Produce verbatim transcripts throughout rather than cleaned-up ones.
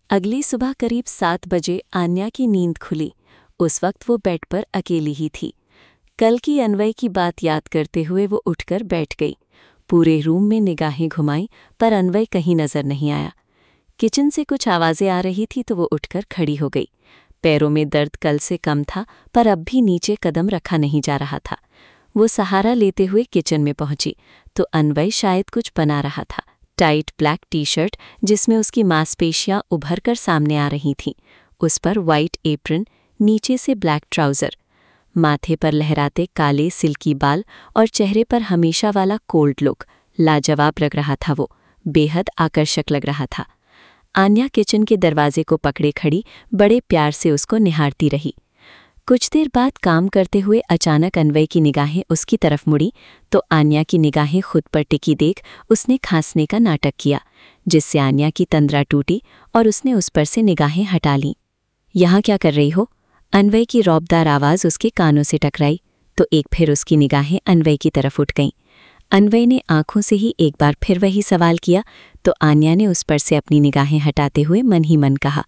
अगली सुबह करीब सात बजे आन्या की नींद खुली। उस वक्त वो बेड पर अकेली ही थी। कल की अनवय की बात याद करते हुए वो उठकर बैठ गई। पूरे रूम में निगाहें घुमाई पर अनवय कहीं नजर नहीं आया। किचन से कुछ आवाज़ें आ रही थी तो वो उठकर खड़ी हो गई। पैरों में दर्द कल से कम था पर अब भी नीचे कदम रखा नहीं जा रहा था। वो सहारा लेते हुए किचन में पहुंची तो अनवय शायद कुछ बना रहा था। टाइट ब्लैक टी शर्ट जिसमें उसकी मांसपेशियां उभर कर सामने आ रही थीं, उस पर वाइट एप्रन, नीचे से ब्लैक ट्राउज़र, माथे पर लहराते काले सिल्की बाल और चेहरे पर हमेशा वाला कोल्ड लुक। लाजवाब लग रहा था वो, बेहद आकर्षक लग रहा था। आन्या किचन के दरवाजे को पकड़े खड़ी बड़े प्यार से उसको निहारती रही। कुछ देर बाद काम करते हुए अचानक अनवय की निगाहें उसकी तरफ मुड़ी तो आन्या की निगाहें खुद पर टिकी देख उसने खांसने का नाटक किया, जिससे आन्या की तंद्रा टूटी और उसने उस पर से निगाहें हटा लीं। यहाँ क्या कर रही हो? अनवय की रौबदार आवाज़ उसके कानों से टकराई तो एक फिर उसकी निगाहें अनवय की तरफ उठ गईं। अनवय ने आंखों से ही एक बार फिर वही सवाल किया तो आन्या ने उस पर से अपनी निगाहें हटाते हुए मन ही मन कहा,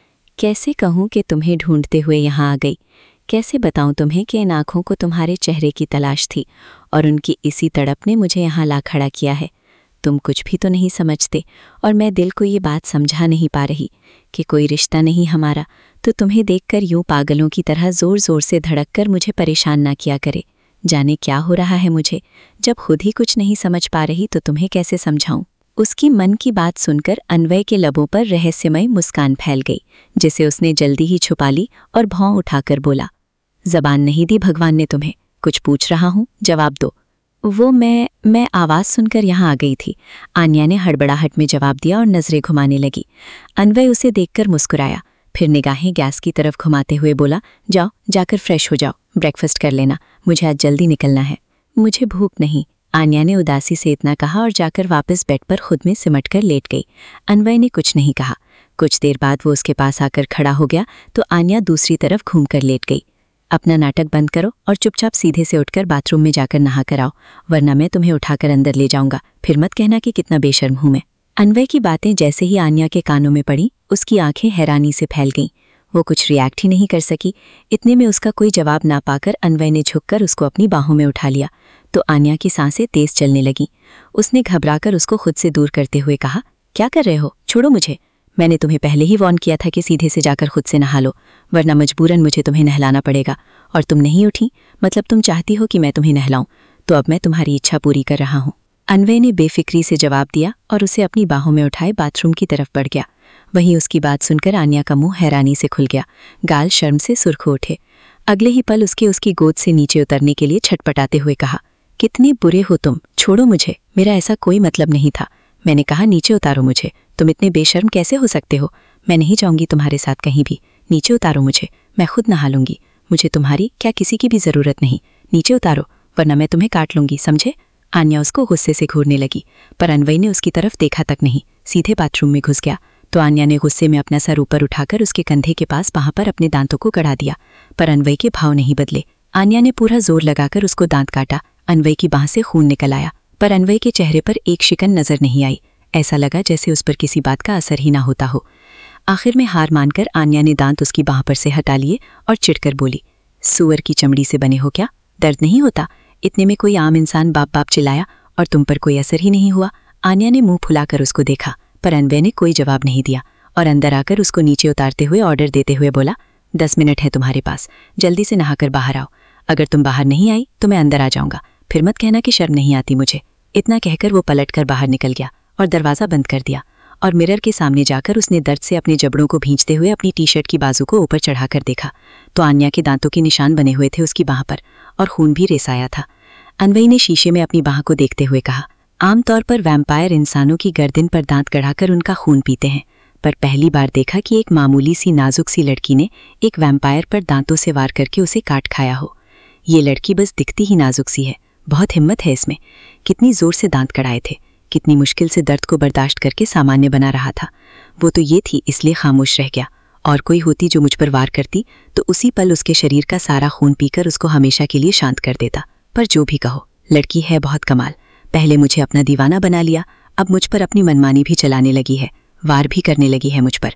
कैसे कहूँ कि तुम्हें ढूंढते हुए यहाँ आ गई? कैसे बताऊं तुम्हें कि इन आँखों को तुम्हारे चेहरे की तलाश थी और उनकी इसी तड़प ने मुझे यहाँ ला खड़ा किया है। तुम कुछ भी तो नहीं समझते और मैं दिल को ये बात समझा नहीं पा रही कि कोई रिश्ता नहीं हमारा तो तुम्हें देखकर यूं पागलों की तरह ज़ोर ज़ोर से धड़क कर मुझे परेशान ना किया करे। जाने क्या हो रहा है मुझे, जब खुद ही कुछ नहीं समझ पा रही तो तुम्हें कैसे समझाऊं? उसकी मन की बात सुनकर अनवय के लबों पर रहस्यमय मुस्कान फैल गई, जिसे उसने जल्दी ही छुपा ली और भौं उठाकर बोला, जबान नहीं दी भगवान ने तुम्हें? कुछ पूछ रहा हूँ, जवाब दो। वो मैं मैं आवाज़ सुनकर यहाँ आ गई थी, आन्या ने हड़बड़ाहट में जवाब दिया और नज़रें घुमाने लगी। अनवय उसे देखकर मुस्कुराया, फिर निगाहें गैस की तरफ घुमाते हुए बोला, जाओ जाकर फ्रेश हो जाओ, ब्रेकफास्ट कर लेना, मुझे आज जल्दी निकलना है। मुझे भूख नहीं, आन्या ने उदासी से इतना कहा और जाकर वापस बेड पर खुद में सिमट कर लेट गई। अनवय ने कुछ नहीं कहा। कुछ देर बाद वो उसके पास आकर खड़ा हो गया तो आन्या दूसरी तरफ घूमकर लेट गई। अपना नाटक बंद करो और चुपचाप सीधे से उठकर बाथरूम में जाकर नहा कर आओ, वरना मैं तुम्हें उठाकर अंदर ले जाऊंगा। फिर मत कहना कि कितना बेशर्म हूं मैं। अनवय की बातें जैसे ही आन्या के कानों में पड़ी, उसकी आंखें हैरानी से फैल गईं। वो कुछ रिएक्ट ही नहीं कर सकी। इतने में उसका कोई जवाब ना पाकर अनवय ने झुककर उसको अपनी बाहों में उठा लिया तो आन्या की सांसें तेज चलने लगीं। उसने घबराकर उसको खुद से दूर करते हुए कहा, क्या कर रहे हो? छोड़ो मुझे। मैंने तुम्हें पहले ही वार्न किया था कि सीधे से जाकर खुद से नहा लो, वरना मजबूरन मुझे तुम्हें नहलाना पड़ेगा। और तुम नहीं उठी, मतलब तुम चाहती हो कि मैं तुम्हें नहलाऊं, तो अब मैं तुम्हारी इच्छा पूरी कर रहा हूं। अनवय ने बेफिक्री से जवाब दिया और उसे अपनी बाहों में उठाए बाथरूम की तरफ बढ़ गया। वहीं उसकी बात सुनकर आन्या का मुंह हैरानी से खुल गया, गाल शर्म से सुर्ख हो उठे। अगले ही पल उसके उसकी गोद से नीचे उतरने के लिए छटपटाते हुए कहा, कितने बुरे हो तुम, छोड़ो मुझे, मेरा ऐसा कोई मतलब नहीं था। मैंने कहा नीचे उतारो मुझे, तुम इतने बेशर्म कैसे हो सकते हो? मैं नहीं जाऊंगी तुम्हारे साथ कहीं भी, नीचे उतारो मुझे, मैं खुद नहा लूंगी, मुझे तुम्हारी क्या किसी की भी ज़रूरत नहीं, नीचे उतारो वरना मैं तुम्हें काट लूंगी, समझे? आन्या उसको गुस्से से घूरने लगी पर अनवय ने उसकी तरफ देखा तक नहीं, सीधे बाथरूम में घुस गया तो आन्या ने गुस्से में अपना सर ऊपर उठाकर उसके कंधे के पास वहां पर अपने दांतों को गड़ा दिया, पर अनवय के भाव नहीं बदले। आन्या ने पूरा जोर लगाकर उसको दांत काटा। अनवय की बाह से खून निकल आया पर अनवय के चेहरे पर एक शिकन नजर नहीं आई। ऐसा लगा जैसे उस पर किसी बात का असर ही ना होता हो। आखिर में हार मानकर आन्या ने दांत उसकी बाह पर से हटा लिए और चिढ़कर बोली, सुअर की चमड़ी से बने हो क्या? दर्द नहीं होता? इतने में कोई आम इंसान बाप बाप चिल्लाया और तुम पर कोई असर ही नहीं हुआ। आन्या ने मुंह फुलाकर उसको देखा पर अनवय ने कोई जवाब नहीं दिया और अंदर आकर उसको नीचे उतारते हुए ऑर्डर देते हुए बोला, दस मिनट है तुम्हारे पास, जल्दी से नहाकर बाहर आओ। अगर तुम बाहर नहीं आई तो मैं अंदर आ जाऊंगा, फिर मत कहना कि शर्म नहीं आती मुझे। इतना कहकर वो पलटकर बाहर निकल गया और दरवाज़ा बंद कर दिया और मिरर के सामने जाकर उसने दर्द से अपने जबड़ों को भींचते हुए अपनी टी शर्ट की बाजू को ऊपर चढ़ाकर देखा तो आन्या के दांतों के निशान बने हुए थे उसकी बाह पर और खून भी रेसाया था। अनवय ने शीशे में अपनी बाह को देखते हुए कहा, आमतौर पर वैम्पायर इंसानों की गर्दन पर दांत गड़ाकर उनका खून पीते हैं, पर पहली बार देखा कि एक मामूली सी नाजुक सी लड़की ने एक वैम्पायर पर दांतों से वार करके उसे काट खाया हो। ये लड़की बस दिखती ही नाजुक सी है, बहुत हिम्मत है इसमें। कितनी जोर से दांत कड़ाए थे, कितनी मुश्किल से दर्द को बर्दाश्त करके सामान्य बना रहा था। वो तो ये थी इसलिए खामोश रह गया, और कोई होती जो मुझ पर वार करती तो उसी पल उसके शरीर का सारा खून पीकर उसको हमेशा के लिए शांत कर देता। पर जो भी कहो, लड़की है बहुत कमाल। पहले मुझे अपना दीवाना बना लिया, अब मुझ पर अपनी मनमानी भी चलाने लगी है, वार भी करने लगी है मुझ पर।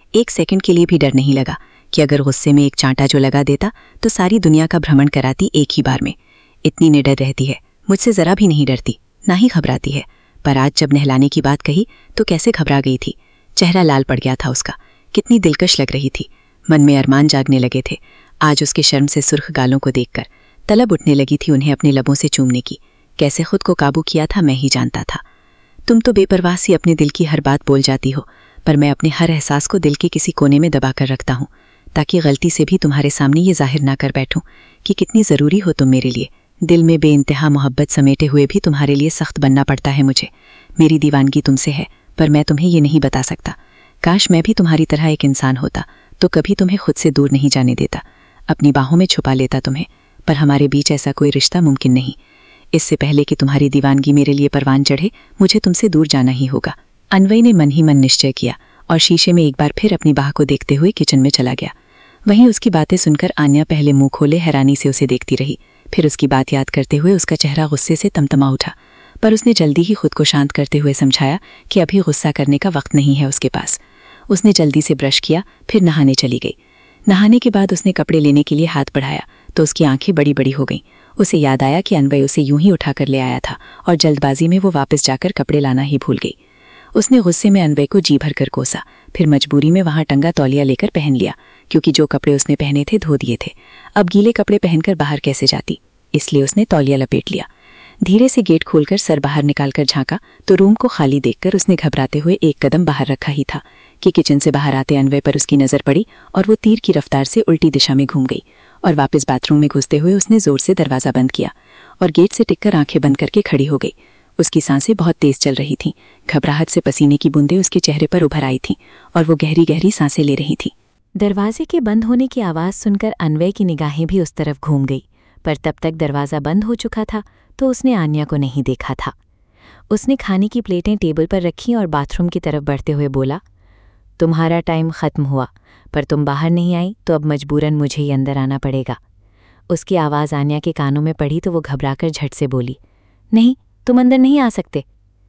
एक सेकंड के लिए भी डर नहीं लगा कि अगर गुस्से में एक चांटा जो लगा देता तो सारी दुनिया का भ्रमण कराती एक ही बार में। इतनी निडर रहती है, मुझसे जरा भी नहीं डरती, ना ही घबराती है। पर आज जब नहलाने की बात कही तो कैसे घबरा गई थी। चेहरा लाल पड़ गया था उसका, कितनी दिलकश लग रही थी। मन में अरमान जागने लगे थे। आज उसके शर्म से सुर्ख गालों को देखकर तलब उठने लगी थी उन्हें अपने लबों से चूमने की। कैसे खुद को काबू किया था मैं ही जानता था। तुम तो बेपरवाह सी अपने दिल की हर बात बोल जाती हो, पर मैं अपने हर एहसास को दिल के किसी कोने में दबा कर रखता हूँ, ताकि गलती से भी तुम्हारे सामने ये जाहिर ना कर बैठूं कि कितनी ज़रूरी हो तुम मेरे लिए। दिल में बेइंतहा मोहब्बत समेटे हुए भी तुम्हारे लिए सख्त बनना पड़ता है मुझे। मेरी दीवानगी तुमसे है, पर मैं तुम्हें ये नहीं बता सकता। काश मैं भी तुम्हारी तरह एक इंसान होता तो कभी तुम्हें खुद से दूर नहीं जाने देता, अपनी बाहों में छुपा लेता तुम्हें। पर हमारे बीच ऐसा कोई रिश्ता मुमकिन नहीं। इससे पहले कि तुम्हारी दीवानगी मेरे लिए परवान चढ़े, मुझे तुमसे दूर जाना ही होगा। अन्वय ने मन ही मन निश्चय किया और शीशे में एक बार फिर अपनी बाह को देखते हुए किचन में चला गया। वहीं उसकी बातें सुनकर आन्या पहले मुंह खोले हैरानी से उसे देखती रही। फिर उसकी बात याद करते हुए उसका चेहरा गुस्से से तमतमा उठा, पर उसने जल्दी ही खुद को शांत करते हुए समझाया कि अभी गुस्सा करने का वक्त नहीं है उसके पास। उसने जल्दी से ब्रश किया, फिर नहाने चली गई। नहाने के बाद उसने कपड़े लेने के लिए हाथ बढ़ाया तो उसकी आंखें बड़ी बड़ी हो गईं। उसे याद आया कि अन्वय उसे यूं ही उठाकर ले आया था और जल्दबाजी में वो वापस जाकर कपड़े लाना ही भूल गई। उसने गुस्से में अन्वय को जी भर कर कोसा, फिर मजबूरी में वहां टंगा तौलिया लेकर पहन लिया, क्योंकि जो कपड़े उसने पहने थे धो दिए थे। अब गीले कपड़े पहनकर बाहर कैसे जाती, इसलिए उसने तौलिया लपेट लिया। धीरे से गेट खोलकर सर बाहर निकालकर झांका तो रूम को खाली देखकर उसने घबराते हुए एक कदम बाहर रखा ही था कि किचन से बाहर आते अन्वय पर उसकी नजर पड़ी और वो तीर की रफ्तार से उल्टी दिशा में घूम गई और वापस बाथरूम में घुसते हुए उसने जोर से दरवाजा बंद किया और गेट से टिककर आंखें बंद करके खड़ी हो गई। उसकी सांसें बहुत तेज चल रही थीं। घबराहट से पसीने की बूंदें उसके चेहरे पर उभर आई थीं और वो गहरी गहरी सांसें ले रही थी। दरवाजे के बंद होने की आवाज़ सुनकर अन्वय की निगाहें भी उस तरफ घूम गई, पर तब तक दरवाज़ा बंद हो चुका था तो उसने आन्या को नहीं देखा था। उसने खाने की प्लेटें टेबल पर रखीं और बाथरूम की तरफ बढ़ते हुए बोला, तुम्हारा टाइम ख़त्म हुआ, पर तुम बाहर नहीं आई तो अब मजबूरन मुझे ही अंदर आना पड़ेगा। उसकी आवाज़ आन्या के कानों में पड़ी तो वो घबराकर झट से बोली, नहीं, तुम अंदर नहीं आ सकते।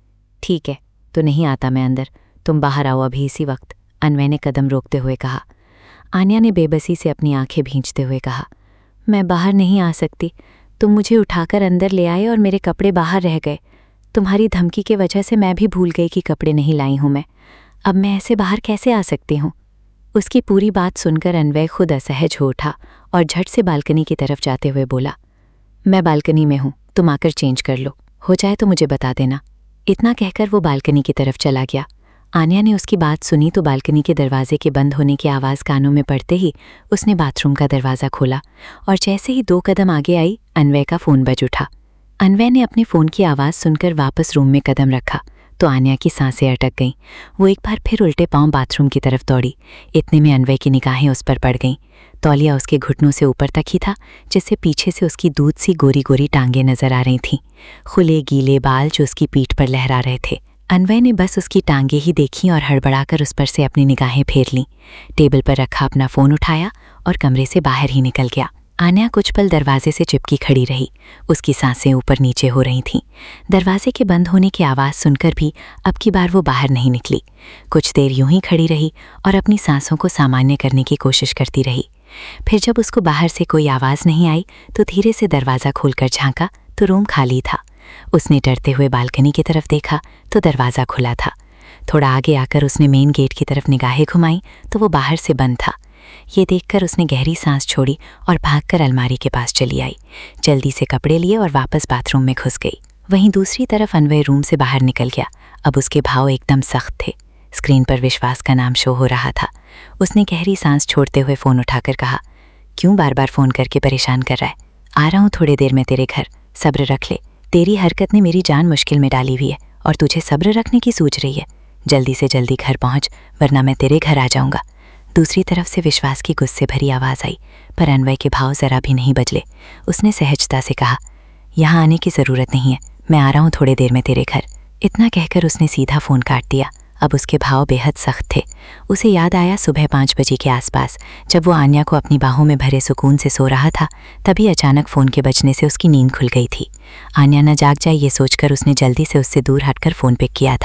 ठीक है, तो नहीं आता मैं अंदर, तुम बाहर आओ अभी इसी वक्त, अन्वय ने कदम रोकते हुए कहा। आन्या ने बेबसी से अपनी आंखें भींचते हुए कहा, मैं बाहर नहीं आ सकती, तुम मुझे उठाकर अंदर ले आए और मेरे कपड़े बाहर रह गए। तुम्हारी धमकी के वजह से मैं भी भूल गई कि कपड़े नहीं लाई हूँ मैं। अब मैं ऐसे बाहर कैसे आ सकती हूँ। उसकी पूरी बात सुनकर अन्वय खुद असहज हो उठा और झट से बालकनी की तरफ जाते हुए बोला, मैं बालकनी में हूँ, तुम आकर चेंज कर लो, हो जाए तो मुझे बता देना। इतना कहकर वो बालकनी की तरफ चला गया। आन्या ने उसकी बात सुनी तो बालकनी के दरवाजे के बंद होने की आवाज़ कानों में पड़ते ही उसने बाथरूम का दरवाज़ा खोला और जैसे ही दो कदम आगे आई अन्वय का फ़ोन बज उठा। अन्वय ने अपने फ़ोन की आवाज़ सुनकर वापस रूम में कदम रखा तो आन्या की सांसें अटक गईं। वो एक बार फिर उल्टे पांव बाथरूम की तरफ दौड़ी। इतने में अन्वय की निगाहें उस पर पड़ गईं। तौलिया उसके घुटनों से ऊपर तक ही था, जिससे पीछे से उसकी दूध सी गोरी गोरी टांगें नजर आ रही थीं, खुले गीले बाल जो उसकी पीठ पर लहरा रहे थे। अन्वय ने बस उसकी टांगें ही देखीं और हड़बड़ाकर उस पर से अपनी निगाहें फेर लीं। टेबल पर रखा अपना फ़ोन उठाया और कमरे से बाहर ही निकल गया। आन्या कुछ पल दरवाजे से चिपकी खड़ी रही। उसकी सांसें ऊपर नीचे हो रही थीं। दरवाजे के बंद होने की आवाज़ सुनकर भी अब की बार वो बाहर नहीं निकली। कुछ देर यूं ही खड़ी रही और अपनी सांसों को सामान्य करने की कोशिश करती रही। फिर जब उसको बाहर से कोई आवाज़ नहीं आई तो धीरे से दरवाज़ा खोलकर झांका तो रूम खाली था। उसने डरते हुए बालकनी की तरफ देखा तो दरवाज़ा खुला था। थोड़ा आगे आकर उसने मेन गेट की तरफ निगाहें घुमाई तो वो बाहर से बंद था। ये देखकर उसने गहरी सांस छोड़ी और भागकर अलमारी के पास चली आई। जल्दी से कपड़े लिए और वापस बाथरूम में घुस गई। वहीं दूसरी तरफ अन्वय रूम से बाहर निकल गया। अब उसके भाव एकदम सख्त थे। स्क्रीन पर विश्वास का नाम शो हो रहा था। उसने गहरी सांस छोड़ते हुए फ़ोन उठाकर कहा, क्यों बार बार फ़ोन करके परेशान कर रहा है? आ रहा हूँ थोड़ी देर में तेरे घर, सब्र रख ले। तेरी हरकत ने मेरी जान मुश्किल में डाली हुई है और तुझे सब्र रखने की सूझ रही है। जल्दी से जल्दी घर पहुँच, वरना मैं तेरे घर आ जाऊँगा। दूसरी तरफ से विश्वास की गुस्से भरी आवाज़ आई, पर अन्वय के भाव ज़रा भी नहीं बदले। उसने सहजता से कहा, यहाँ आने की ज़रूरत नहीं है, मैं आ रहा हूँ थोड़ी देर में तेरे घर। इतना कहकर उसने सीधा फ़ोन काट दिया। अब उसके भाव बेहद सख्त थे। उसे याद आया सुबह पाँच बजे के आसपास जब वो आन्या को अपनी बाहों में भरे सुकून से सो रहा था, तभी अचानक फ़ोन के बजने से उसकी नींद खुल गई थी। आन्या न जाग जाए ये सोचकर उसने जल्दी से उससे दूर हटकर फ़ोन पिक किया था।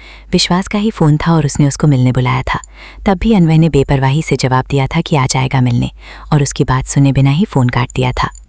विश्वास का ही फ़ोन था और उसने उसको मिलने बुलाया था। तब भी अन्वय ने बेपरवाही से जवाब दिया था कि आ जाएगा मिलने, और उसकी बात सुने बिना ही फ़ोन काट दिया था।